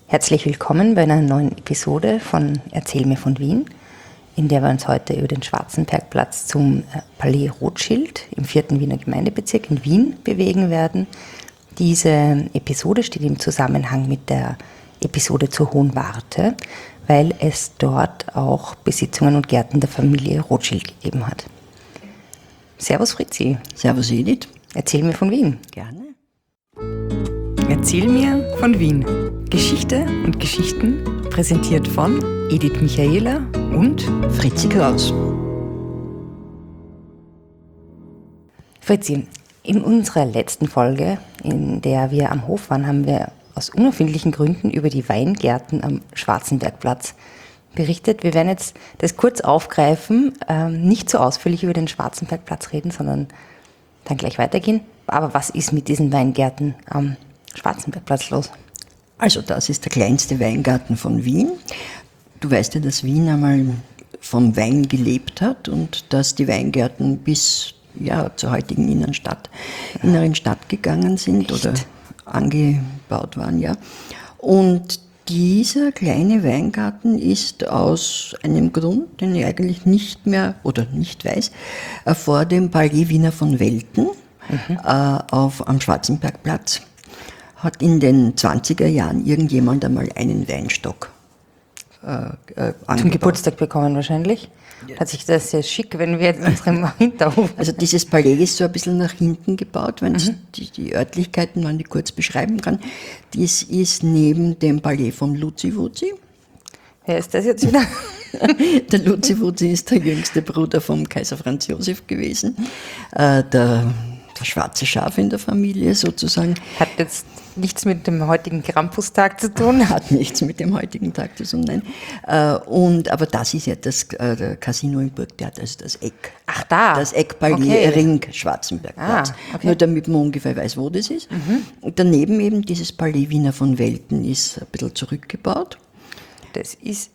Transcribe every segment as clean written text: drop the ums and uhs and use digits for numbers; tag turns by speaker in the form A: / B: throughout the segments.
A: Herzlich willkommen bei einer neuen Episode von Erzähl mir von Wien, in der wir uns heute über den Schwarzenbergplatz zum Palais Rothschild im 4. Wiener Gemeindebezirk in Wien bewegen werden. Diese Episode steht im Zusammenhang mit der Episode zur Hohen Warte, weil es dort auch Besitzungen und Gärten der Familie Rothschild gegeben hat. Servus Fritzi.
B: Servus Edith.
A: Erzähl mir von Wien.
B: Gerne.
A: Erzähl mir von Wien. Geschichte und Geschichten präsentiert von Edith Michaela und
B: Fritzi Kraus.
A: Fritzi, in unserer letzten Folge, in der wir am Hof waren, haben wir aus unerfindlichen Gründen über die Weingärten am Schwarzenbergplatz berichtet. Wir werden jetzt das kurz aufgreifen, nicht so ausführlich über den Schwarzenbergplatz reden, sondern dann gleich weitergehen. Aber was ist mit diesen Weingärten am Schwarzenbergplatz los?
B: Also das ist der kleinste Weingarten von Wien. Du weißt ja, dass Wien einmal vom Wein gelebt hat und dass die Weingärten bis zur heutigen inneren Stadt gegangen sind. Echt? Oder angebaut waren, ja. Und dieser kleine Weingarten ist aus einem Grund, den ich eigentlich nicht mehr oder nicht weiß, vor dem Palais Wiener von Welten am Schwarzenbergplatz hat in den 20er Jahren irgendjemand einmal einen Weinstock angebaut. Zum
A: Geburtstag bekommen wahrscheinlich. Hat sich das sehr schick, wenn wir jetzt unseren Hinterhof...
B: Also dieses Palais ist so ein bisschen nach hinten gebaut, wenn die Örtlichkeiten, wenn ich kurz beschreiben kann. Das ist neben dem Palais vom Luzi-Wuzi.
A: Wer ist das jetzt wieder?
B: Der Luzi-Wuzi ist der jüngste Bruder vom Kaiser Franz Josef gewesen. Der schwarze Schaf in der Familie sozusagen.
A: Hat jetzt nichts mit dem heutigen Krampustag zu tun?
B: Hat nichts mit dem heutigen Tag zu tun, nein. Aber das ist ja das Casino im Burgtheater, also das Eck.
A: Ach da.
B: Das Eckpalais Ring Schwarzenbergplatz.
A: Okay.
B: Nur damit man ungefähr weiß, wo das ist. Und daneben eben dieses Palais Wiener von Welten ist ein bisschen zurückgebaut.
A: Das ist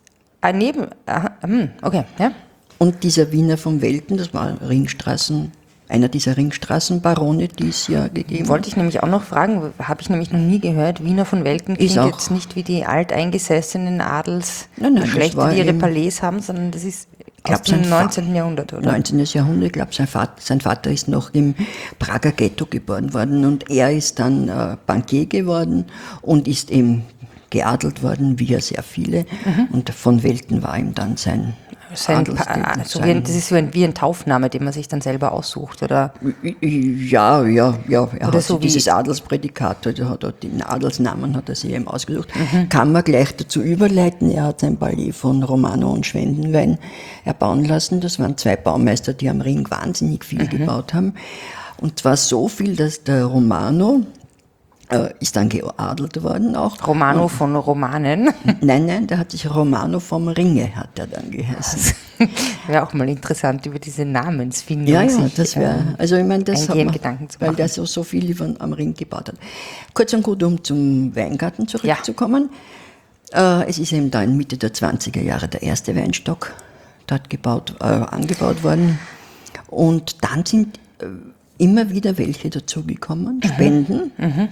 A: okay, ja.
B: Und dieser Wiener von Welten, das war einer dieser Ringstraßenbarone, die es ja gegeben hat.
A: Wollte ich nämlich auch noch fragen, habe ich nämlich noch nie gehört. Wiener von Welten klingt jetzt nicht wie die alteingesessenen Adelsgeschlechter, die ihre Palais haben, sondern das ist aus dem 19. Jahrhundert, oder?
B: 19. Jahrhundert, ich glaube, sein Vater ist noch im Prager Ghetto geboren worden und er ist dann Bankier geworden und ist eben geadelt worden, wie ja sehr viele. Und von Welten war ihm dann sein
A: das ist wie ein Taufname, den man sich dann selber aussucht, oder?
B: Ja. Er hat
A: so
B: dieses Adelsprädikat, den Adelsnamen hat er sich eben ausgesucht. Kann man gleich dazu überleiten, er hat sein Palais von Romano und Schwendenwein erbauen lassen. Das waren zwei Baumeister, die am Ring wahnsinnig viel gebaut haben. Und zwar so viel, dass der Romano ist dann geadelt worden auch.
A: Romano von Romanen?
B: Nein, der hat sich Romano vom Ringe, hat er dann geheißen.
A: Wäre auch mal interessant, über diese Namensfindung
B: das wäre, also ich meine, das hat man,
A: Gedanken zu machen.
B: weil der so viel am Ring gebaut hat. Kurz und gut, um zum Weingarten zurückzukommen. Ja. Es ist eben da in Mitte der 20er Jahre der erste Weinstock dort angebaut worden. Und dann sind immer wieder welche dazugekommen, Spenden.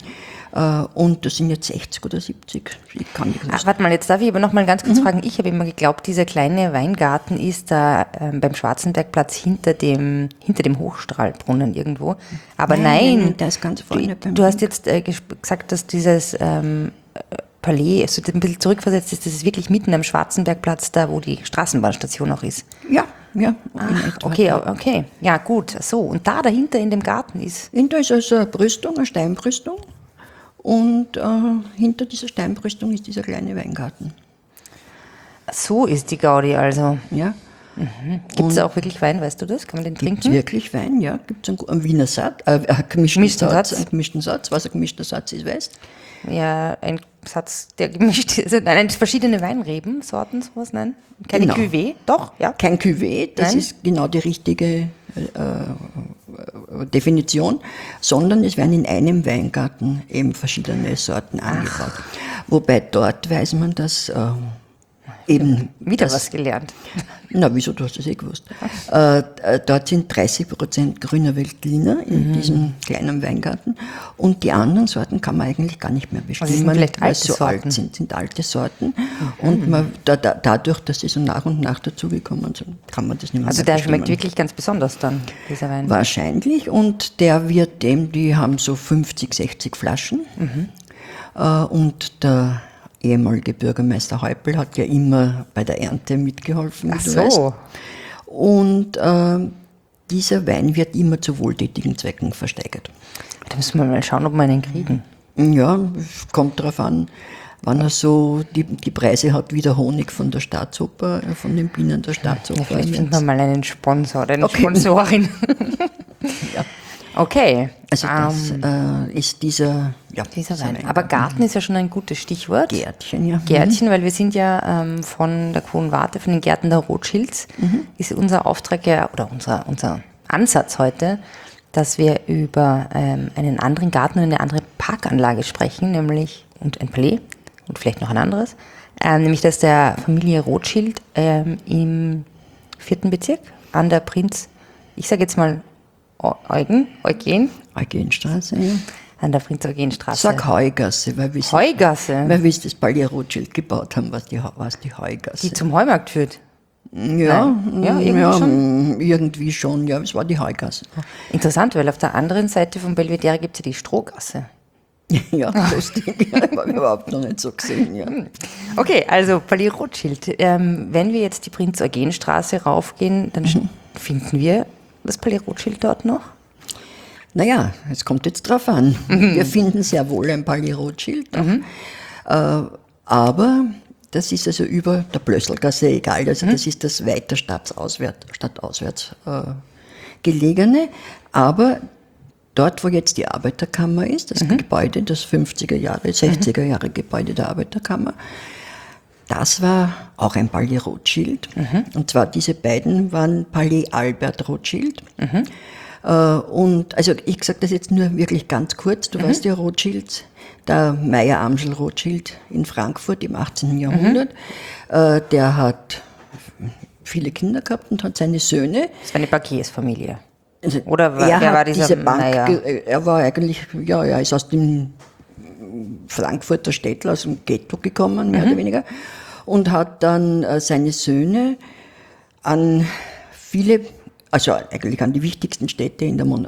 B: Und das sind jetzt 60 oder 70. Ich kann nicht
A: warte mal, jetzt darf ich aber noch mal ganz kurz fragen. Ich habe immer geglaubt, dieser kleine Weingarten ist da beim Schwarzenbergplatz hinter dem Hochstrahlbrunnen irgendwo. Aber nein,
B: der ist ganz vorne.
A: Du hast jetzt gesagt, dass dieses Palais, also ein bisschen zurückversetzt ist, das ist wirklich mitten am Schwarzenbergplatz, da wo die Straßenbahnstation auch ist.
B: Ja.
A: Ach, okay. Ja, gut. So, und da dahinter in dem Garten ist?
B: Hinter ist also eine Steinbrüstung. Und hinter dieser Steinbrüstung ist dieser kleine Weingarten.
A: So ist die Gaudi also.
B: Ja.
A: Gibt es auch wirklich Wein, weißt du das? Kann man den trinken?
B: Gibt es wirklich Wein, ja. Gibt es einen Wiener Satz, gemischten Satz. Was ein gemischter Satz ist, weißt du?
A: Ja, ein Satz, der gemischt ist. Nein, verschiedene Weinreben, Sorten, sowas, nein? Keine Cuvée, doch, ja.
B: Kein Cuvée, das ist genau die richtige Definition, sondern es werden in einem Weingarten eben verschiedene Sorten angebaut. Wobei dort weiß man, dass eben
A: Wieder
B: das-
A: was gelernt.
B: Na, wieso, du hast das gewusst. Dort sind 30% grüner Veltliner in diesem kleinen Weingarten und die anderen Sorten kann man eigentlich gar nicht mehr bestimmen,
A: sind vielleicht
B: weil
A: alte
B: sie so
A: Sorten.
B: alt sind alte Sorten und dadurch, dass sie so nach und nach dazugekommen sind, kann man das nicht mehr
A: Also
B: mehr
A: der
B: bestimmen.
A: schmeckt wirklich ganz besonders dann, dieser Wein.
B: Wahrscheinlich und der wird die haben so 50, 60 Flaschen und der ehemalige Bürgermeister Häupl hat ja immer bei der Ernte mitgeholfen,
A: Ach
B: wie du weißt.
A: so.
B: Und dieser Wein wird immer zu wohltätigen Zwecken versteigert.
A: Da müssen wir mal schauen, ob wir einen kriegen.
B: Ja, es kommt darauf an, wann er so die Preise hat wie der Honig von der Staatsoper, von den Bienen der Staatsoper.
A: Ja, vielleicht finden wir mal einen Sponsor oder eine Sponsorin.
B: Ja.
A: Okay.
B: Also das ist dieser
A: Wein. Aber Garten ist ja schon ein gutes Stichwort.
B: Gärtchen, ja.
A: Gärtchen, weil wir sind ja von der Kuhn Warte, von den Gärten der Rothschilds, ist unser Auftrag ja, oder unser Ansatz heute, dass wir über einen anderen Garten und eine andere Parkanlage sprechen, nämlich, und ein Palais und vielleicht noch ein anderes, nämlich das der Familie Rothschild im 4. Bezirk an der Prinz, ich sage jetzt mal Eugenstraße,
B: Eugenstraße, ja.
A: an der Prinz-Eugen-Straße.
B: Sag Heugasse, weil wir
A: Heugasse,
B: weil wir das Palais Rothschild gebaut haben, was die Heugasse.
A: die zum Heumarkt führt.
B: Ja,
A: Ja, irgendwie schon.
B: Irgendwie schon, ja, es war die Heugasse.
A: Interessant, weil auf der anderen Seite vom Belvedere gibt es ja die Strohgasse.
B: Ja, lustig, ja, habe ich überhaupt noch nicht so gesehen, ja.
A: Okay, also Palais Rothschild. Wenn wir jetzt die Prinz-Eugen-Straße raufgehen, dann finden wir das Palais Rothschild dort noch.
B: Naja, es kommt jetzt drauf an. Wir finden sehr wohl ein Palais Rothschild, aber das ist also über der Blösselgasse egal, also das ist das weiter stadtauswärts gelegene, aber dort, wo jetzt die Arbeiterkammer ist, das Gebäude, das 50er Jahre, 60er Jahre Gebäude der Arbeiterkammer, das war auch ein Palais Rothschild. Und zwar diese beiden waren Palais Albert Rothschild. Und also ich sage das jetzt nur wirklich ganz kurz. Du weißt ja, Rothschild, der Meyer Amschel Rothschild in Frankfurt im 18. Jahrhundert, der hat viele Kinder gehabt und hat seine Söhne.
A: Das war eine Bankiersfamilie.
B: Also
A: Oder wer war dieser
B: diese Bank,
A: Meyer?
B: er war eigentlich, ja, er ist aus dem Frankfurter Städtel, aus dem Ghetto gekommen, mehr oder weniger, und hat dann seine Söhne an viele, also eigentlich an die wichtigsten Städte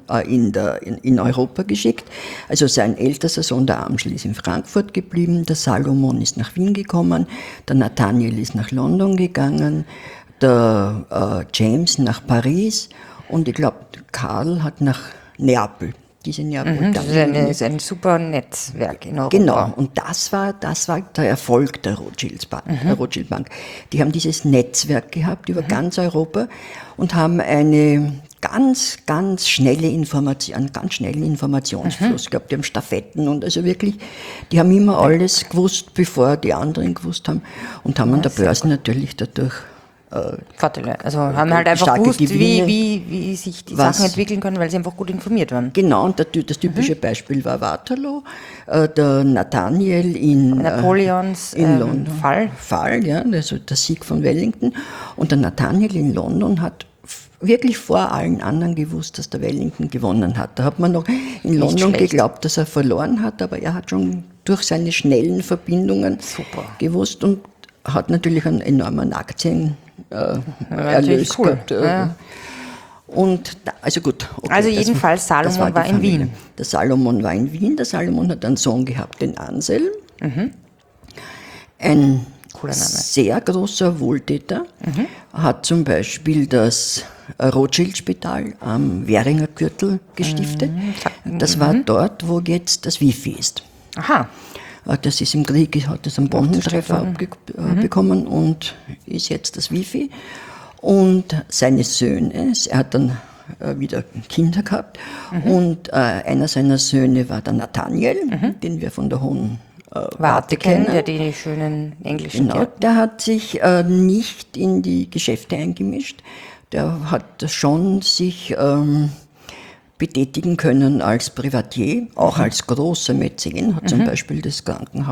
B: in Europa geschickt. Also sein ältester Sohn, der Amschel, ist in Frankfurt geblieben, der Salomon ist nach Wien gekommen, der Nathaniel ist nach London gegangen, der James nach Paris und ich glaube, Karl hat nach Neapel. Diese Neapel.
A: Das ist ein super Netzwerk in Europa.
B: Genau, und das war der Erfolg der Rothschild Bank. Die haben dieses Netzwerk gehabt über ganz Europa und haben einen ganz schnellen Informationsfluss. Ich glaube, die haben Stafetten und also wirklich, die haben immer alles gewusst, bevor die anderen gewusst haben und haben an der Börse natürlich dadurch
A: Vorteile. Also haben halt einfach
B: starke
A: gewusst,
B: Gewinne.
A: wie sich die
B: Was?
A: Sachen entwickeln können, weil sie einfach gut informiert waren.
B: Genau, und das typische Beispiel war Waterloo, der Nathaniel in
A: Napoleons
B: London.
A: Fall.
B: Ja, also der Sieg von Wellington. Und der Nathaniel in London hat wirklich vor allen anderen gewusst, dass der Wellington gewonnen hat. Da hat man noch in London
A: schlecht.
B: geglaubt, dass er verloren hat, aber er hat schon durch seine schnellen Verbindungen gewusst und hat natürlich einen enormen Aktienerlös
A: cool.
B: gehabt.
A: Ja.
B: Und also gut. Okay,
A: Also jedenfalls, Salomon
B: die
A: war in
B: Familie.
A: Wien.
B: Der Salomon war in Wien. Der Salomon hat einen Sohn gehabt, den Anselm. Ein
A: Cooler Name.
B: sehr großer Wohltäter. Hat zum Beispiel das Rothschild-Spital am Währinger Gürtel gestiftet. Das war dort, wo jetzt das Wifi ist.
A: Aha.
B: Das ist im Krieg, hat das einen Bombentreffer bekommen und ist jetzt das Wifi. Und seine Söhne, er hat dann wieder Kinder gehabt und einer seiner Söhne war der Nathaniel, den wir von der Hohen Warte kennen.
A: Der die schönen englischen
B: Genau, der hat sich nicht in die Geschäfte eingemischt. Der hat schon sich betätigen können als Privatier, auch als großer Mäzen, hat zum Beispiel das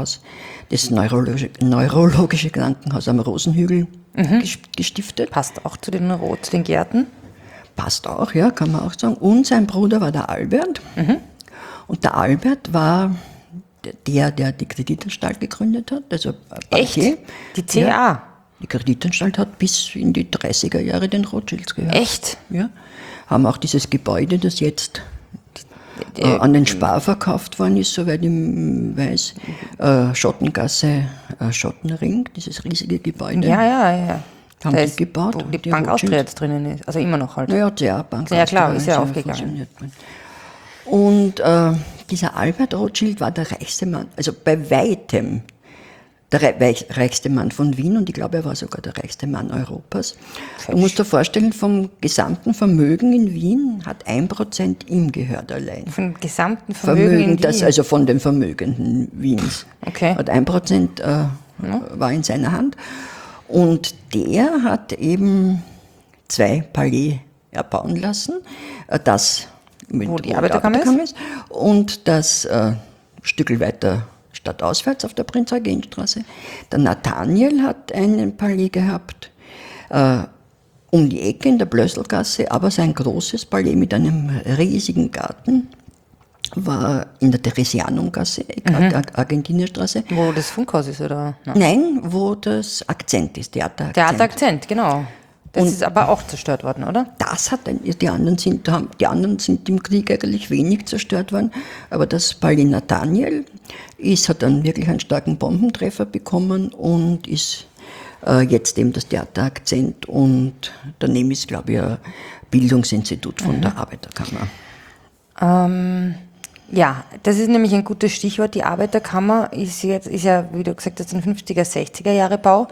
B: neurologische Krankenhaus am Rosenhügel gestiftet.
A: Passt auch zu den Gärten.
B: Passt auch, ja, kann man auch sagen. Und sein Bruder war der Albert. Und der Albert war der die Kreditanstalt gegründet hat. Also
A: Echt?
B: Bankier.
A: Die CA?
B: Ja, die Kreditanstalt hat bis in die 30er Jahre den Rothschilds gehört.
A: Echt?
B: Ja. Haben auch dieses Gebäude, das jetzt an den Spar verkauft worden ist, soweit ich weiß, Schottengasse, Schottenring, dieses riesige Gebäude.
A: Ja.
B: Haben die gebaut.
A: Wo die Bank Austria jetzt drinnen ist. Also immer noch halt.
B: Naja, CA-Bank.
A: Ja klar, ist ja aufgegangen.
B: Und dieser Albert Rothschild war der reichste Mann, also bei weitem der reichste Mann von Wien, und ich glaube, er war sogar der reichste Mann Europas. Du musst dir vorstellen, vom gesamten Vermögen in Wien hat 1% ihm gehört allein.
A: Vom gesamten Vermögen in Wien?
B: Das, also von den Vermögenden Wiens.
A: Okay.
B: Hat 1% war in seiner Hand. Und der hat eben 2 Palais erbauen lassen, das
A: wo die Arbeiterkammer ist,
B: und das Stückel weiter stadtauswärts auf der Prinz-Eugen-Straße. Der Nathaniel hat einen Palais gehabt, um die Ecke in der Blösselgasse, aber sein großes Palais mit einem riesigen Garten war in der Theresianumgasse, Argentinierstraße.
A: Wo das Funkhaus ist, oder?
B: Nein, wo das Akzent ist, Theaterakzent.
A: Theaterakzent, genau. Das ist aber auch zerstört worden, oder?
B: Das hat die anderen sind im Krieg eigentlich wenig zerstört worden, aber das Palais Nathaniel hat dann wirklich einen starken Bombentreffer bekommen und ist jetzt eben das Theaterakzent, und daneben ist, glaube ich, ein Bildungsinstitut von der Arbeiterkammer.
A: Ja, das ist nämlich ein gutes Stichwort. Die Arbeiterkammer ist ja, wie du gesagt hast, ein 50er, 60er Jahre Bau.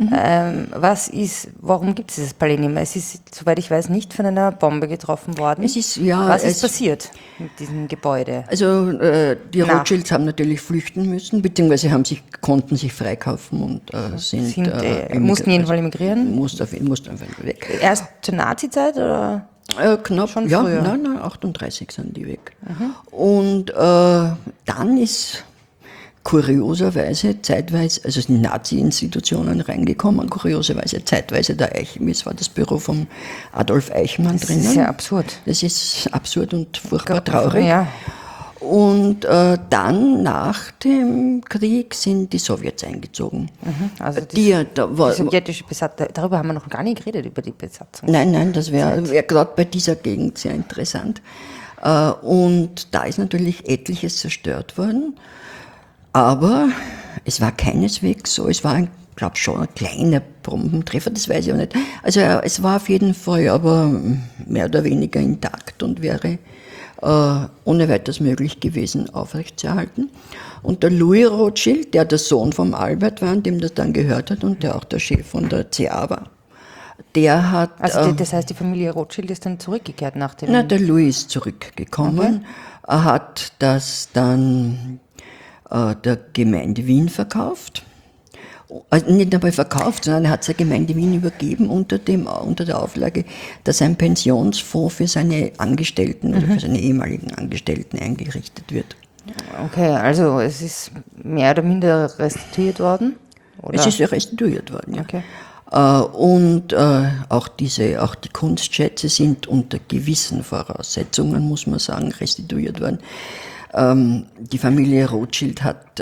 A: Warum gibt es dieses Palais nicht mehr? Es ist, soweit ich weiß, nicht von einer Bombe getroffen worden. Was ist passiert mit diesem Gebäude?
B: Also die Rothschilds haben natürlich flüchten müssen, beziehungsweise konnten sich freikaufen und
A: mussten jedenfalls emigrieren?
B: Mussten einfach weg.
A: Erst zur Nazizeit oder?
B: Knapp,
A: schon
B: ja,
A: früher?
B: Nein, 38 sind die weg. Und dann ist kurioserweise zeitweise, also sind Nazi-Institutionen reingekommen, kurioserweise zeitweise der Eichmann, es war das Büro von Adolf Eichmann drinnen.
A: Das ist ja absurd.
B: Das ist absurd und furchtbar traurig.
A: Ja.
B: Und dann, nach dem Krieg, sind die Sowjets eingezogen.
A: Also
B: Die
A: sowjetische Besatzung, darüber haben wir noch gar nicht geredet, über die Besatzung.
B: Nein, das wäre gerade bei dieser Gegend sehr interessant. Und da ist natürlich etliches zerstört worden. Aber es war keineswegs so, es war, glaube ich, schon ein kleiner Bombentreffer, das weiß ich auch nicht. Also es war auf jeden Fall aber mehr oder weniger intakt und wäre ohne weiteres möglich gewesen, aufrechtzuerhalten. Und der Louis Rothschild, der Sohn vom Albert war, dem das dann gehört hat und der auch der Chef von der CA war, der hat...
A: Also das heißt, die Familie Rothschild ist dann zurückgekehrt nach dem...
B: Na, der Louis ist zurückgekommen. Okay. Er hat das dann der Gemeinde Wien verkauft. Also nicht dabei verkauft, sondern er hat es der Gemeinde Wien übergeben unter der Auflage, dass ein Pensionsfonds für seine Angestellten oder für seine ehemaligen Angestellten eingerichtet wird.
A: Okay, also es ist mehr oder minder restituiert worden? Oder?
B: Es ist ja restituiert worden, ja.
A: Okay.
B: Und auch die Kunstschätze sind unter gewissen Voraussetzungen, muss man sagen, restituiert worden. Die Familie Rothschild hat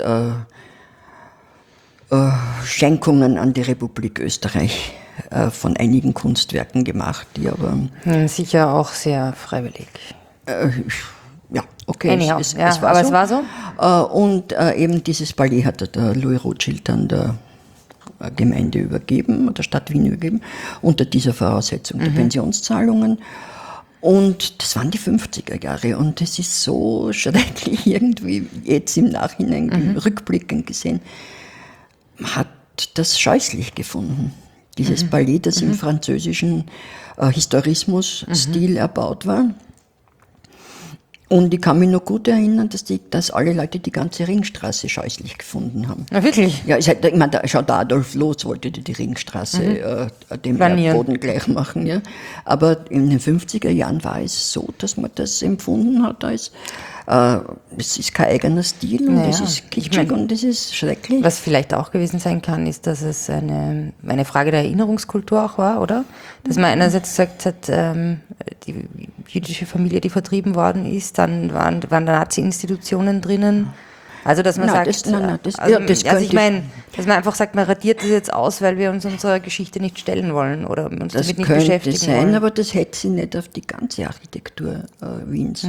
B: Schenkungen an die Republik Österreich von einigen Kunstwerken gemacht, die aber...
A: Sicher auch sehr freiwillig.
B: Ja, okay,
A: Anyhow,
B: es war
A: aber
B: so.
A: es war so.
B: Und eben dieses Palais hat der Louis Rothschild dann der Gemeinde übergeben, der Stadt Wien übergeben, unter dieser Voraussetzung der Pensionszahlungen. Und das waren die 50er Jahre und es ist so schrecklich irgendwie jetzt im Nachhinein rückblickend gesehen. Man hat das scheußlich gefunden. Dieses Palais, das im französischen Historismus-Stil erbaut war. Und ich kann mich noch gut erinnern, dass alle Leute die ganze Ringstraße scheußlich gefunden haben.
A: Na wirklich?
B: Ja, ich meine, der Adolf Loos wollte die Ringstraße dem Erdboden gleich machen. Ja. Aber in den 50er Jahren war es so, dass man das empfunden hat als, es ist kein eigener Stil und es ist kitschig und es ist schrecklich.
A: Was vielleicht auch gewesen sein kann, ist, dass es eine Frage der Erinnerungskultur auch war, oder? Dass man einerseits gesagt hat, die jüdische Familie, die vertrieben worden ist, dann waren da Nazi-Institutionen drinnen. Also, dass man sagt, ich meine, dass man einfach sagt, man radiert das jetzt aus, weil wir uns unserer Geschichte nicht stellen wollen oder uns damit nicht beschäftigen wollen. Das könnte sein,
B: aber das hätte sie nicht auf die ganze Architektur Wiens.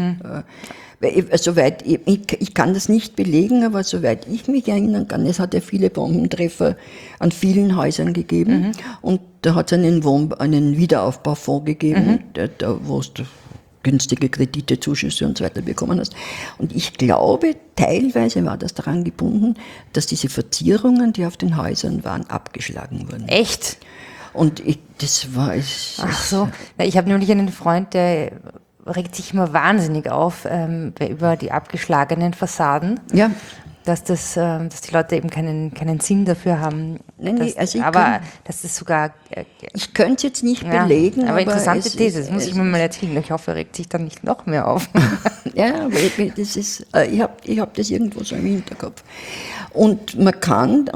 B: Ich kann das nicht belegen, aber soweit ich mich erinnern kann, es hat ja viele Bombentreffer an vielen Häusern gegeben und da hat es einen Wiederaufbaufonds gegeben, wo es günstige Kredite, Zuschüsse und so weiter bekommen hast. Und ich glaube, teilweise war das daran gebunden, dass diese Verzierungen, die auf den Häusern waren, abgeschlagen wurden.
A: Echt?
B: Und das war es.
A: Ach so. Ich habe nämlich einen Freund, der regt sich immer wahnsinnig auf über die abgeschlagenen Fassaden.
B: Ja.
A: Dass die Leute eben keinen Sinn dafür haben. Dass das sogar.
B: Ich könnte es jetzt nicht belegen.
A: Aber interessante These, das muss ich mir mal erzählen. Ich hoffe, er regt sich dann nicht noch mehr auf.
B: Ja, aber das ist, ich hab das irgendwo so im Hinterkopf. Und man kann,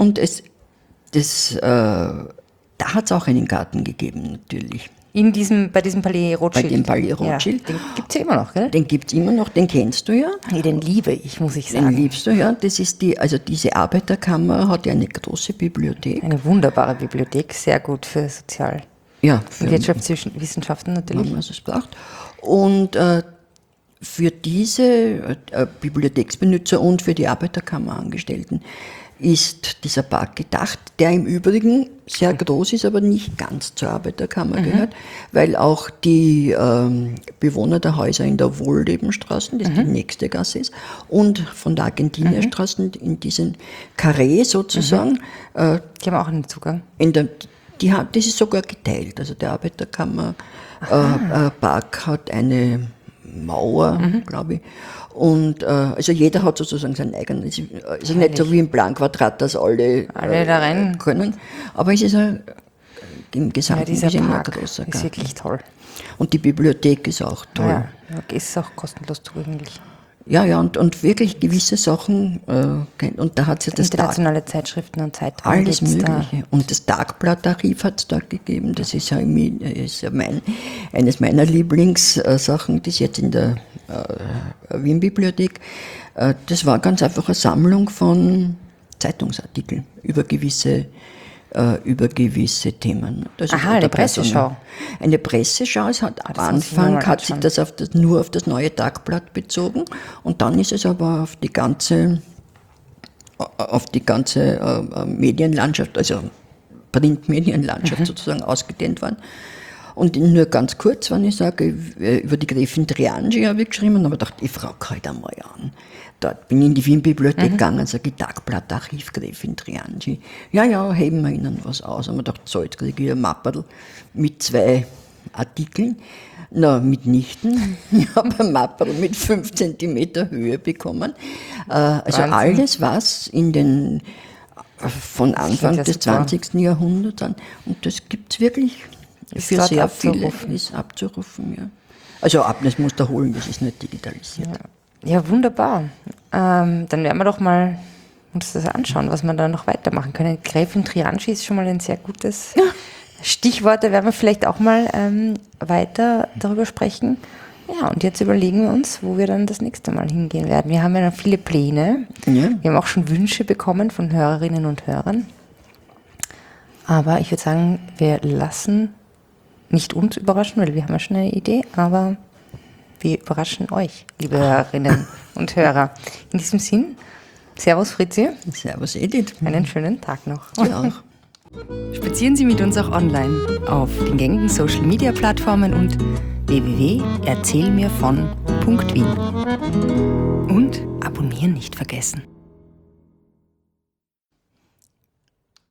B: da hat es auch einen Garten gegeben, natürlich.
A: Bei diesem Palais Rothschild.
B: Bei dem Palais Rothschild.
A: Ja, den gibt es ja immer noch, gell?
B: Den gibt es immer noch, den kennst du ja.
A: Nee, den liebe ich, muss ich sagen.
B: Den liebst du, ja. Das ist diese Arbeiterkammer hat ja eine große Bibliothek.
A: Eine wunderbare Bibliothek, sehr gut für für Wirtschaftswissenschaften natürlich.
B: Wenn man es braucht. Und für diese Bibliotheksbenutzer und für die Arbeiterkammerangestellten ist dieser Park gedacht, der im Übrigen sehr groß ist, aber nicht ganz zur Arbeiterkammer gehört, weil auch die Bewohner der Häuser in der Wohllebenstraße, das die nächste Gasse ist, und von der Argentinierstraße in diesen Carré sozusagen.
A: Die haben auch einen Zugang.
B: Das ist sogar geteilt. Also der Arbeiterkammer Park hat eine Mauer, glaube ich. Und also jeder hat sozusagen seinen eigenen. Es ist nicht so wie im Planquadrat, dass alle
A: da rein
B: können. Aber es ist im Gesamten
A: dieser
B: ein
A: Park
B: großer Garten.
A: ist wirklich toll.
B: Und die Bibliothek ist auch toll.
A: Ja, ist auch kostenlos zugänglich.
B: Ja, und wirklich gewisse Sachen, und da hat es ja das
A: internationale Zeitschriften und Zeitungen.
B: Alles Mögliche. Und das Tagblattarchiv hat es dort gegeben. Das ist ja eines meiner Lieblingssachen, das jetzt in der Wien-Bibliothek. Das war ganz einfach eine Sammlung von Zeitungsartikeln über gewisse Themen.
A: Eine Presseschau.
B: Eine Presseschau. Am Anfang hat sich das nur auf das neue Tagblatt bezogen und dann ist es aber auf die ganze Medienlandschaft, also Printmedienlandschaft sozusagen ausgedehnt worden. Und nur ganz kurz, wenn ich sage, über die Gräfin Triangi habe ich geschrieben und habe gedacht, ich frage halt einmal an. Dort bin ich in die Wien-Bibliothek gegangen, sage ich, Tagblattarchiv Gräfin Triangi. Ja, heben wir Ihnen was aus. Und ich dachte, so, jetzt kriege ich ein Mapperl mit 2 Artikeln. Na, mitnichten. Ich habe ein Mapperl mit 5 Zentimeter Höhe bekommen. Also Wahnsinn. Alles, was von Anfang des 20. Jahrhunderts an. Und das gibt es wirklich für sehr viele. Ist abzurufen, ja. Also das musst du holen, das ist nicht digitalisiert.
A: Ja, wunderbar. Dann werden wir doch mal uns das anschauen, was wir da noch weitermachen können. Gräfin Triangi ist schon mal ein sehr gutes Stichwort. Da werden wir vielleicht auch mal weiter darüber sprechen. Ja, und jetzt überlegen wir uns, wo wir dann das nächste Mal hingehen werden. Wir haben ja noch viele Pläne. Ja. Wir haben auch schon Wünsche bekommen von Hörerinnen und Hörern. Aber ich würde sagen, wir lassen nicht uns überraschen, weil wir haben ja schon eine Idee, aber wir überraschen euch, liebe Hörerinnen und Hörer. In diesem Sinn, Servus Fritzi.
B: Servus Edith.
A: Einen schönen Tag noch.
B: Ja auch.
A: Spazieren Sie mit uns auch online auf den gängigen Social-Media-Plattformen und www.erzählmirvon.wien. Und abonnieren nicht vergessen.